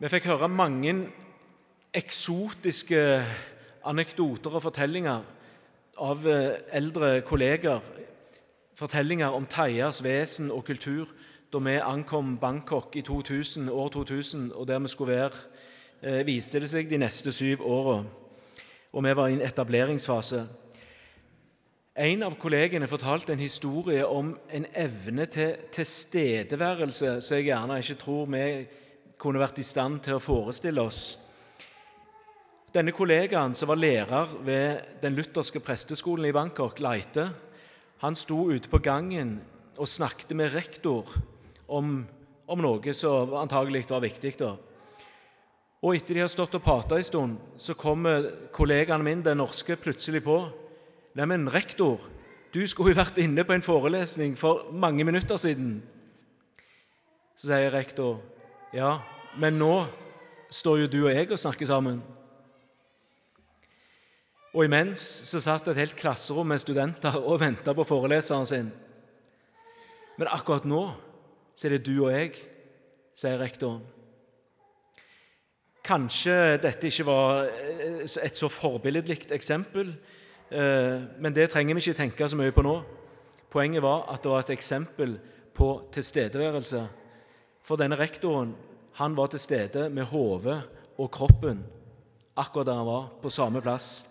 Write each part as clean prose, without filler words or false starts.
Vi fikk høre mange eksotiske anekdoter og fortellinger av eldre kolleger, fortellinger om thaiers vesen og kultur da vi ankom Bangkok i år 2000, og der vi skulle være, viste det seg de neste 7 årene, og vi var i en etableringsfase. En av kollegene fortalte en historie om en evne til tilstedeværelse som jeg gjerne ikke tror vi kunne vært i stand til å forestille oss. Denne kollegaen, som var lærer ved den lutherske presteskolen i Bangkok, Leite, han sto ute på gangen og snakket med rektor om noe som antagelig var viktig da. Og etter de har stått og pratet en stund, så kommer kollegaen min, den norske, plutselig på. Nei, men rektor, du skulle jo vært inne på en forelesning for mange minutter siden. Så sier rektor, ja, men nå står jo du og jeg og snakker sammen. Og imens så satt et helt klasserom med studenter og ventet på foreleseren sin. Men akkurat nå så er det du og jeg, sier rektoren. Kanskje dette ikke var et så forbilledlig eksempel, men det trenger vi ikke tenke så mye på nå. Poenget var at det var et eksempel på tilstedeværelse. For denne rektoren, han var til stede med hodet og kroppen, akkurat der han var, på samme plass.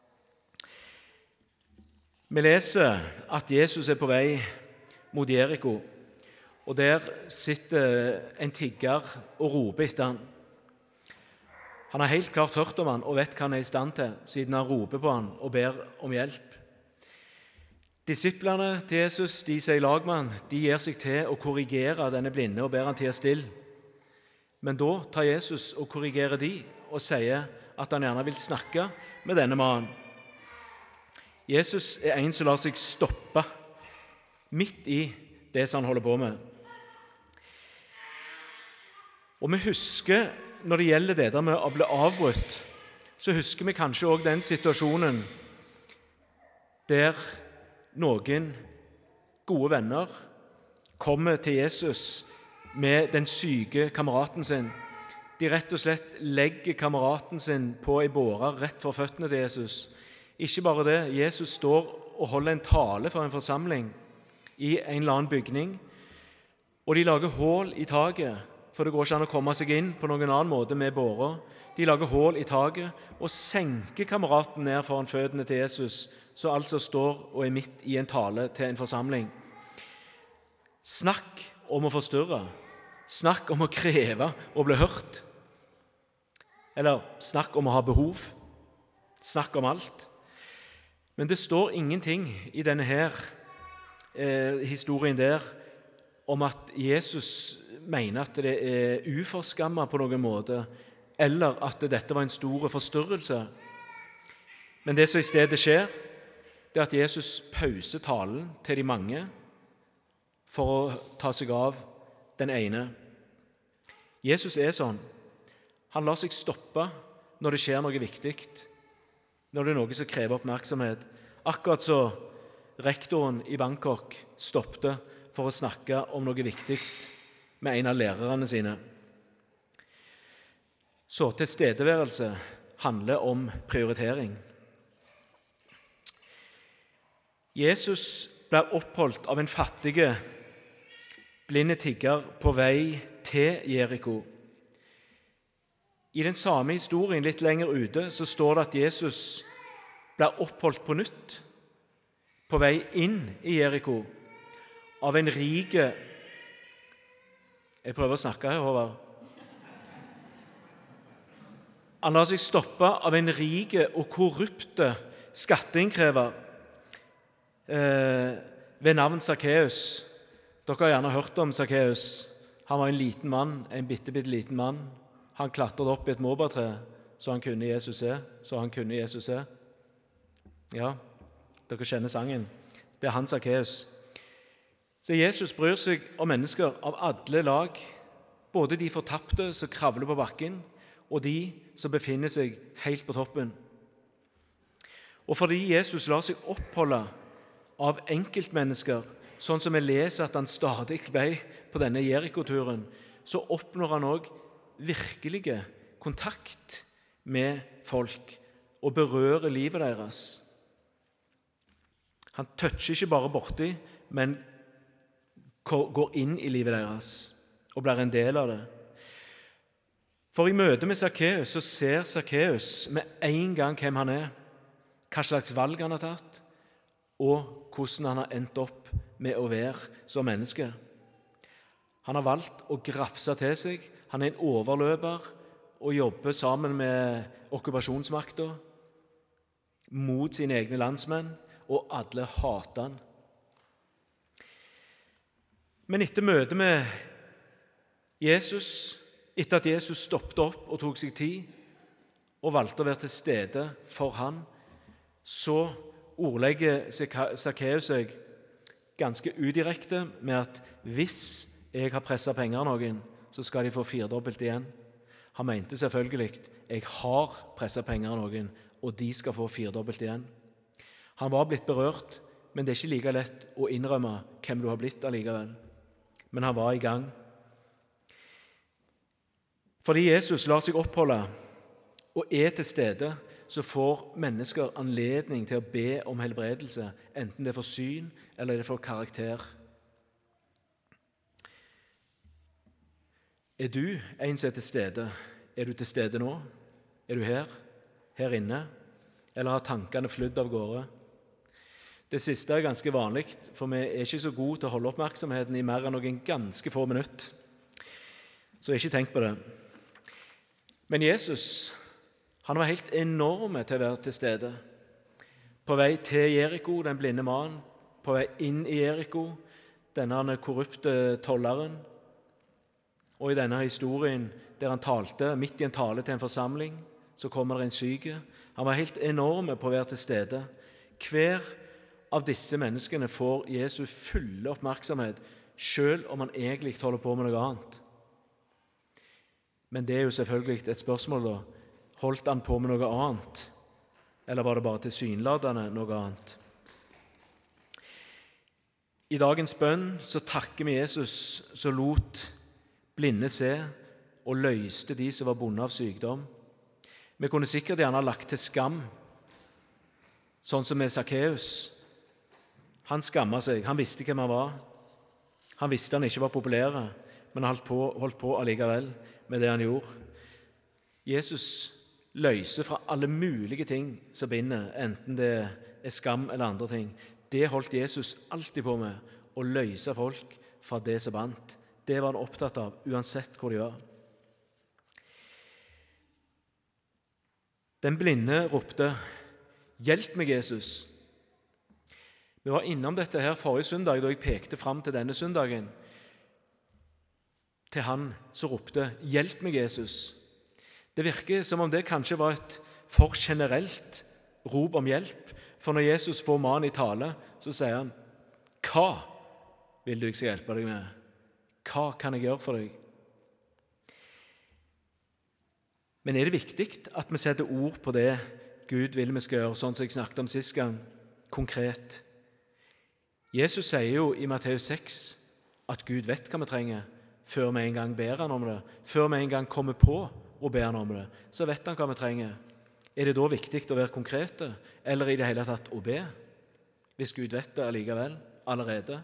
Vi leser at Jesus er på vei mot Jeriko, og der sitter en tigger og roper etter han. Han har helt klart hørt om han og vet hva han er i stand til, siden han roper på han og ber om hjelp. Disiplene til Jesus, de sier lag med han, de gir seg til å korrigere denne blinde og ber han til å stille. Men da tar Jesus og korrigerer de og sier at han gjerne vil snakke med denne mannen. Jesus er en som lar seg stoppe midt i det som han holder på med. Og vi husker, når det gjelder det der med å bli avbrutt, så husker vi kanskje også den situasjonen der noen gode venner kommer til Jesus med den syke kameraten sin. De rett og slett legger kameraten sin på en båre rett for føttene til Jesus. Ikke bare det, Jesus står og holder en tale for en forsamling i en eller annen bygning, og de lager hull i taket, for det går ikke an å komme seg inn på noen annen måte med bårer. De lager hull i taket og senker kameraten ned foran føttene til Jesus, som altså står og er midt i en tale til en forsamling. Snakk om å forstyrre. Snakk om å kreve å bli hørt. Eller snakk om å ha behov. Snakk om alt. Men det står ingenting i denne her historien der om at Jesus mener at det er uforskammet på noen måte, eller at dette var en stor forstyrrelse. Men det som i stedet skjer, det er at Jesus pauser talen til de mange for å ta seg av den ene. Jesus er sånn. Han lar seg stoppe når det skjer noe viktig, når det er noe som krever oppmerksomhet. Akkurat så rektoren i Bangkok stoppte for å snakke om noe viktig med en av lærerne sine. Så tilstedeværelse handler om prioritering. Jesus ble oppholdt av en fattige, blinde tigger på vei til Jeriko. I den samme historien litt lenger ute så står det at Jesus ble oppholdt på nytt på vei inn i Jeriko av en rike. Jeg prøver å snakke her, Håvard. Han lar seg stoppe av en rike og korrupte skatteinnkrever ved navn Zacchaeus. Dere har gjerne hørt om Zacchaeus. Han var en liten mann, en bitte liten mann. Han klatret opp i et morbærtre, så han kunne Jesus se. Ja, dere kjenner sangen. Det er han Zacchaeus. Så Jesus bryr seg om mennesker av alle lag, både de fortapte som kravler på bakken, og de som befinner seg helt på toppen. Og fordi Jesus lar seg oppholde av enkeltmennesker, sånn som vi leser at han stadig ble på denne Jeriko-turen, så oppnår han også virkelige kontakt med folk og berører livet deres. Han toucher ikke bare borti, men går inn i livet deres og blir en del av det. For i møte med Zakkeus så ser Zakkeus med en gang hvem han er, hva slags valg han har tatt, og hvordan han har endt opp med å være som menneske. Han har valgt å grafse til seg. Han er en overløper og jobber sammen med okkupasjonsmakten mot sine egne landsmenn, og alle hater han. Men etter møtet med Jesus, etter at Jesus stoppet opp og tok seg tid og valgte å være til stede for han, så ordlegger Zakkeus seg ganske udirekte med at hvis jeg har presset penger av noen, så skal de få 4-dobbelt igjen. Han mente selvfølgelig jeg har presset penger av noen, og de skal få 4-dobbelt igjen. Han var blitt berørt, men det er ikke like lett å innrømme hvem du har blitt allikevel. Men han var i gang. Fordi Jesus lar seg oppholde og er til stede, så får mennesker anledning til å be om helbredelse, enten det er for syn eller det er for karakter. Er du en som er til stede? Er du til stede nå? Er du her inne? Eller har tankene flydd av gårde? Det siste er ganske vanlig, for vi er ikke så gode til å holde oppmerksomheten i mer enn noen ganske få minutter. Så ikke tenk på det. Men Jesus, han var helt enorm til å være til stede. På vei til Jeriko, den blinde mannen, på vei inn i Jeriko, denne korrupte tolleren, og i denne historien der han talte, midt i en tale til en forsamling, så kommer det en syke. Han var helt enorm på å være til stede. Hver av disse menneskene får Jesus fulle oppmerksomhet, selv om han egentlig holder på med noe annet. Men det er jo selvfølgelig et spørsmål da. Holdt han på med noe annet, eller var det bare tilsynelatende noe annet? I dagens bønn så takker vi Jesus som lot blinde se og løste de som var bundet av sykdom. Vi kunne sikkert gjerne lagt til skam, sånn som med Zakkeus. Han skammet seg, han visste hvem han var. Han visste han ikke var populær, men han holdt på allikevel med det han gjorde. Jesus løser fra alle mulige ting som binder, enten det er skam eller andre ting. Det holdt Jesus alltid på med, å løse folk fra det som bandt. Det var han opptatt av, uansett hvor de var. Den blinde ropte, «Hjelp meg, Jesus!» Vi var innom dette her forrige søndag, da jeg pekte fram til denne søndagen, til han som ropte, «Hjelp meg, Jesus!» Det virker som om det kanskje var et for generelt rop om hjelp, for når Jesus får mannen i tale, så sier han, «Hva vil du jeg skal hjelpe deg med? Hva kan jeg gjøre for deg?» Men er det viktig at vi setter ord på det Gud vil vi skal gjøre, sånn som jeg snakket om sist gang, konkret? Jesus sier jo i Matteus 6 at Gud vet hva vi trenger, før vi en gang ber han om det, før vi en gang kommer på og ber han om det, så vet han hva vi trenger. Er det da viktig å være konkrete, eller i det hele tatt å be, hvis Gud vet det allikevel, allerede?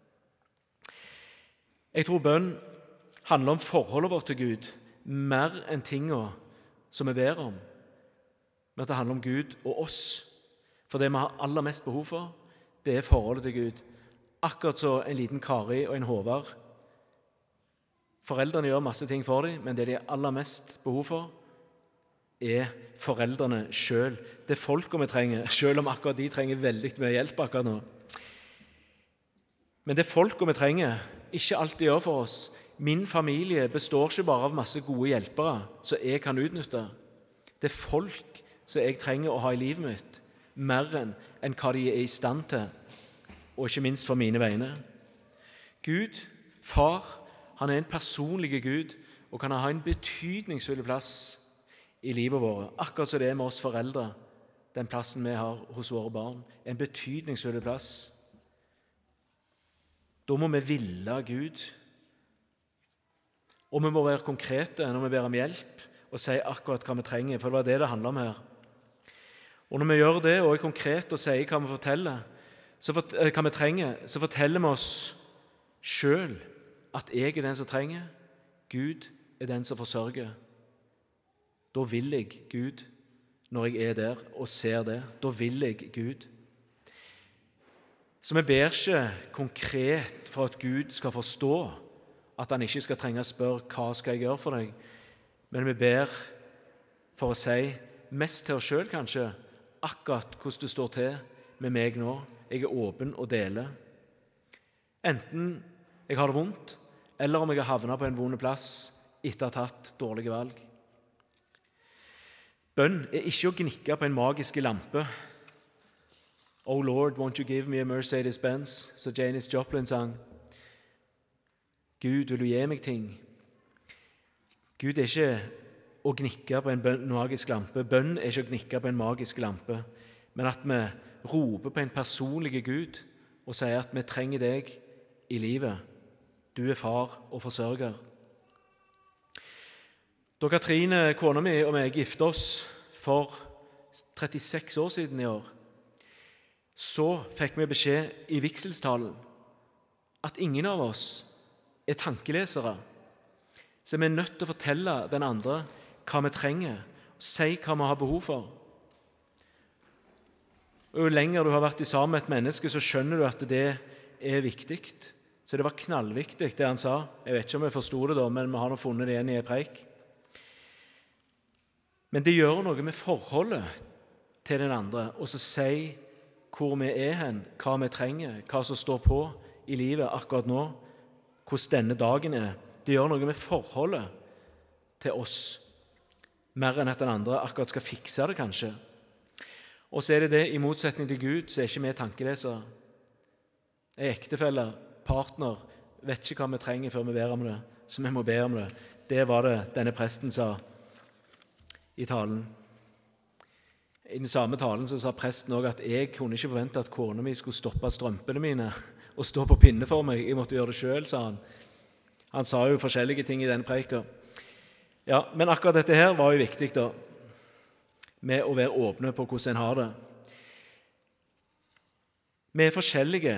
Jeg tror bønn handler om forholdet vårt til Gud, mer enn tingene som vi ber om, men at det handler om Gud og oss. For det vi har aller mest behov for, det er forholdet til Gud. Akkurat så en liten Kari og en Håvard. Foreldrene gjør masse ting for dem, men det de har aller mest behov for, er foreldrene selv. Det er folket vi trenger, selv om akkurat de trenger veldig mye hjelp akkurat nå. Men det folket vi trenger, ikke alltid gjør for oss. Min familie består ikke bare av masse gode hjelpere som jeg kan utnytte. Det er folk som jeg trenger å ha i livet mitt, mer enn hva de er i stand til, og ikke minst for mine vegne. Gud, far, han er en personlig Gud, og kan ha en betydningsfull plass i livet vårt, akkurat som det er med oss foreldre, den plassen vi har hos våre barn, en betydningsfull plass. Da må vi ville Gud, Og vi må være konkrete når vi ber om hjelp, og si akkurat hva vi trenger, for det var det handler om her. Og når vi gjør det, og er konkrete og sier hva vi forteller, hva vi trenger, så forteller vi oss selv at jeg er den som trenger, Gud er den som forsørger. Da vil jeg Gud når jeg er der og ser det. Da vil jeg Gud. Så vi ber ikke konkret for at Gud skal forstå at han ikke skal trenge å spørre hva skal jeg gjøre for deg, men vi ber for å si mest til oss selv kanskje akkurat hvordan det står til med meg nå. Jeg er åpen og deler. Enten jeg har det vondt, eller om jeg har havnet på en vond plass etter å ha tatt dårlige valg. Bønn er ikke å gnikke på en magisk lampe. «Oh Lord, won't you give me a Mercedes-Benz?» Så Janis Joplin sang. Gud, vil du gi meg ting? Gud er ikke å gnikke på en magisk lampe. Bønn er ikke å gnikke på en magisk lampe, men at vi roper på en personlig Gud og sier at vi trenger deg i livet. Du er far og forsørger. Da Katrine, kona mi og meg gifte oss for 36 år siden i år, så fikk vi beskjed i vigselstalen at ingen av oss er tankelesere. Så vi er nødt til å fortelle den andre hva vi trenger, og si hva vi har behov for. Og jo lenger du har vært sammen med et menneske, så skjønner du at det er viktig. Så det var knallviktig det han sa. Jeg vet ikke om jeg forstod det da, men vi har nå funnet det igjen i en preik. Men det gjør noe med forholdet til den andre, og så si hvor vi er hen, hva vi trenger, hva som står på i livet akkurat nå, hvordan denne dagen er. Det gjør noe med forholdet til oss, mer enn at den andre akkurat skal fikse det kanskje. Og så er det i motsetning til Gud, så er ikke vi tankelesere. Ektefelle, partner, vet ikke hva vi trenger før vi ber om det, så vi må be om det. Det var det denne presten sa i talen. I den samme talen så sa presten også at jeg kunne ikke forvente at kona mi skulle stoppe strømpene mine og stå på pinne for meg. Jeg måtte gjøre det selv, sa han. Han sa jo forskjellige ting i denne preken. Ja, men akkurat dette her var jo viktig da, med å være åpne på hvordan en har det. Vi er forskjellige,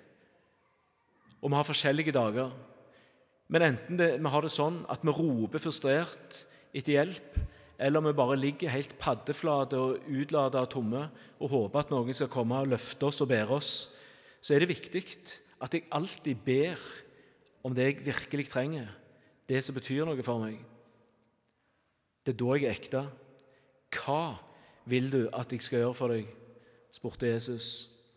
og vi har forskjellige dager. Men enten vi har det sånn at vi roper frustrert etter hjelp, eller vi bare ligger helt paddeflate og utladet og tomme og håper at noen skal komme og løfte oss og bære oss, så er det viktig at jeg alltid ber om det jeg virkelig trenger, det som betyr noe for meg. Det er da jeg er ekte. Hva vil du at jeg skal gjøre for deg? Spurte Jesus.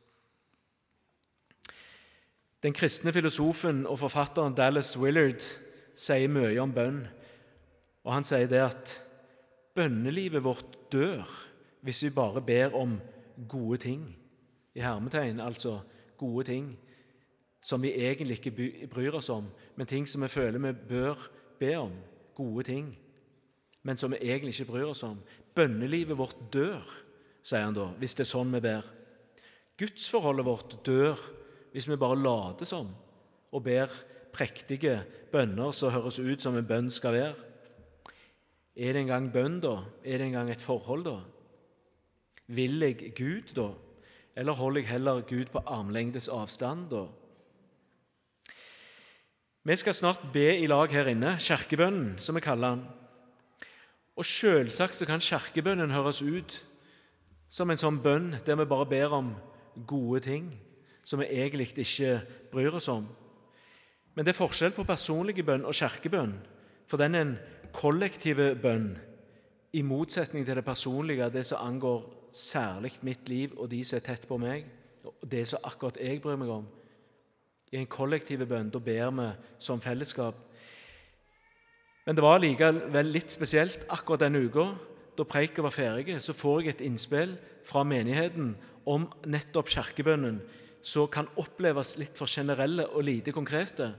Den kristne filosofen og forfatteren Dallas Willard sier mye om bønn, og han sier det at bønnelivet vårt dør hvis vi bare ber om gode ting, i hermetegn, altså gode ting, som vi egentlig ikke bryr oss om, men ting som vi føler vi bør be om, gode ting, men som vi egentlig ikke bryr oss om. Bønnelivet vårt dør, sier han da, hvis det er sånn vi ber. Gudsforholdet vårt dør hvis vi bare later som og ber prektige bønner som høres ut som en bønn skal være. Er det engang bønn da? Er det engang et forhold da? Vil jeg Gud da? Eller holder jeg heller Gud på armlengdes avstand da? Vi skal snart be i lag her inne, kirkebønnen, som vi kaller den. Og selvsagt så kan kirkebønnen høres ut som en sånn bønn der vi bare ber om gode ting som vi egentlig ikke bryr oss om. Men det er forskjell på personlige bønn og kirkebønn, for den er en kollektive bønn, i motsetning til det personlige, det som angår særlig mitt liv og de som er tett på meg, og det som akkurat jeg bryr meg om. I en kollektiv bønn, da ber vi som fellesskap. Men det var likevel litt spesielt akkurat denne uka, da preken var ferdig, så får jeg et innspill fra menigheten om nettopp kirkebønnen, som kan oppleves litt for generelle og lite konkrete.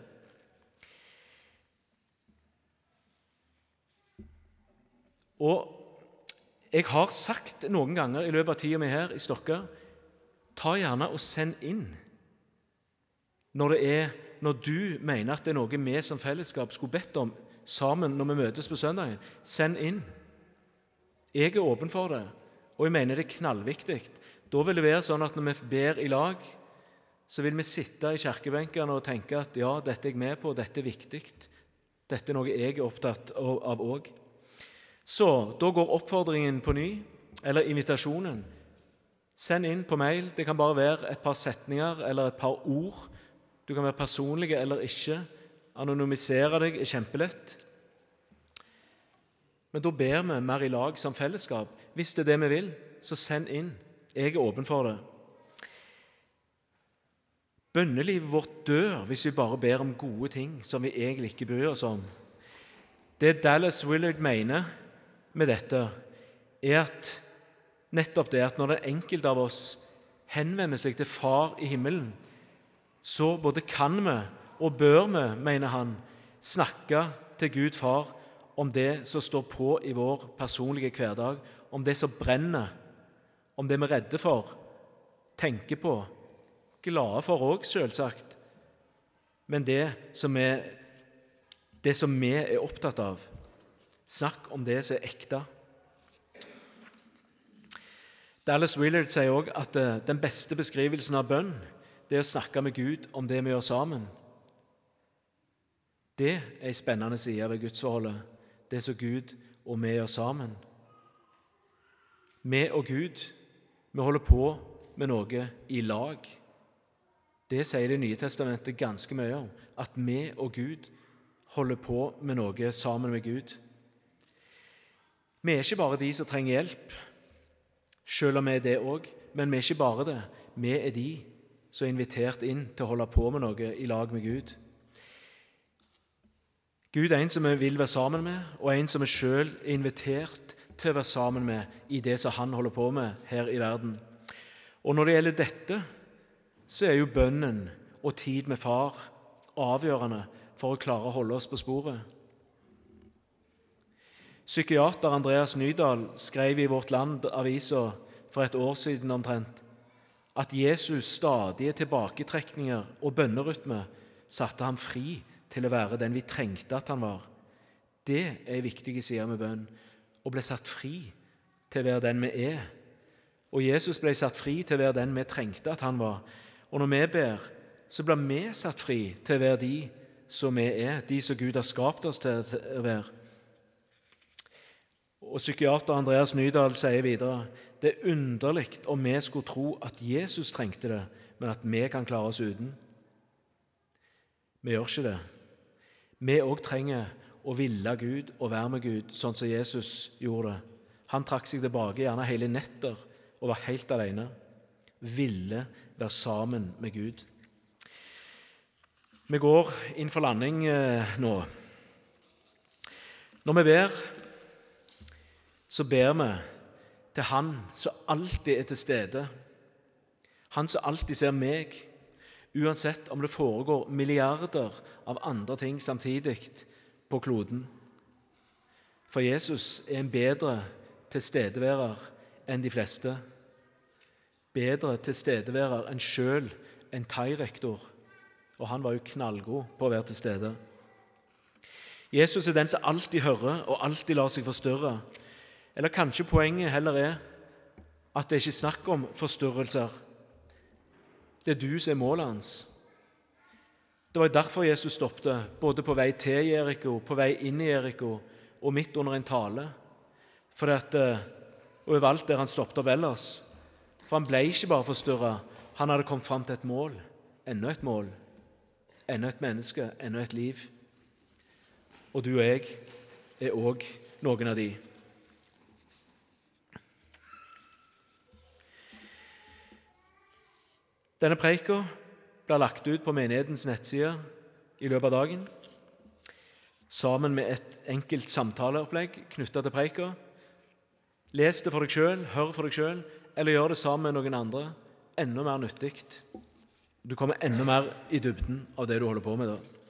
Og jeg har sagt noen ganger i løpet av tiden min her i Stokka, ta gjerne og send inn når du mener at det er noe vi som fellesskap skulle bedt om sammen når vi møtes på søndagen, send inn. Jeg er åpen for det, og jeg mener det er knallviktig. Da vil det være sånn at når vi ber i lag, så vil vi sitte i kirkebenkene og tenke at ja, dette er jeg med på, dette er viktig. Dette er noe jeg er opptatt av også. Så da går oppfordringen på ny, eller invitasjonen. Send inn på mail. Det kan bare være et par setninger eller et par ord. Du kan være personlige eller ikke. Anonymisere deg er kjempelett. Men da ber vi mer i lag som fellesskap. Hvis det er det vi vil, så send inn. Jeg er åpen for det. Bønnelivet vårt dør hvis vi bare ber om gode ting som vi egentlig ikke bryr oss om. Det Dallas Willard mener med dette, er at nettopp det at når den enkelte av oss henvender seg til Far i himmelen, så både kan vi og bør vi, mener han, snakke til Gud Far om det som står på i vår personlige hverdag, om det som brenner, om det vi er redde for, tenker på, glade for også, selvsagt, men det som vi er opptatt av. Snakk om det som er ekte. Dallas Willard sier også at den beste beskrivelsen av bønn, det er å snakke med Gud om det vi gjør sammen. Det er en spennende side ved gudsforholdet, det som Gud og vi gjør sammen. Vi og Gud, vi holder på med noe i lag. Det sier Det nye testamentet ganske mye om, at vi og Gud holder på med noe sammen med Gud. Vi er ikke bare de som trenger hjelp, selv om vi er det også, men vi er ikke bare det. Vi er de som er invitert inn til å holde på med noe i lag med Gud. Gud er en som vi vil være sammen med, og en som vi selv er invitert til å være sammen med i det som han holder på med her i verden. Og når det gjelder dette, så er jo bønnen og tid med Far avgjørende for å klare å holde oss på sporet. Psykiater Andreas Nydahl skrev i Vårt Land avisa for et år siden omtrent at Jesus stadige tilbaketrekninger og bønnerytme satte ham fri til å være den vi trengte at han var. Det er en viktig side med bønn, å bli satt fri til å være den vi er. Og Jesus ble satt fri til å være den vi trengte at han var. Og når vi ber, så blir vi satt fri til å være de som vi er, de som Gud har skapt oss til å være. Og psykiater Andreas Nydahl sier videre, det er underlig om vi skulle tro at Jesus trengte det, men at vi kan klare oss uten. Vi gjør ikke det. Vi også trenger å ville Gud og være med Gud, sånn som Jesus gjorde det. Han trakk seg tilbake gjerne hele netter og var helt alene. Ville være sammen med Gud. Vi går inn for landing nå. Når vi ber, så ber vi til Han som alltid er til stede. Han som alltid ser meg, uansett om det foregår milliarder av andre ting samtidig på kloden. For Jesus er en bedre tilstedeværer enn de fleste. Bedre tilstedeværer enn selv en thai-rektor. Og han var jo knallgod på å være til stede. Jesus er den som alltid hører og alltid lar seg forstyrre. Eller kanskje poenget heller er at det ikke er snakk om forstyrrelser. Det er du som er målet hans. Det var derfor Jesus stoppet, både på vei til Jeriko, på vei inn i Jeriko og midt under en tale. Og overalt der han stoppet opp ellers. For han ble ikke bare forstyrret, han hadde kommet fram til et mål. Enda et mål. Enda et menneske, enda et liv. Og du og jeg er også noen av de. Denne preika blir lagt ut på menighetens nettside i løpet av dagen, sammen med et enkelt samtaleopplegg knyttet til preika. Les det for deg selv, hør for deg selv, eller gjør det sammen med noen andre. Enda mer nyttig. Du kommer enda mer i dybden av det du holder på med da.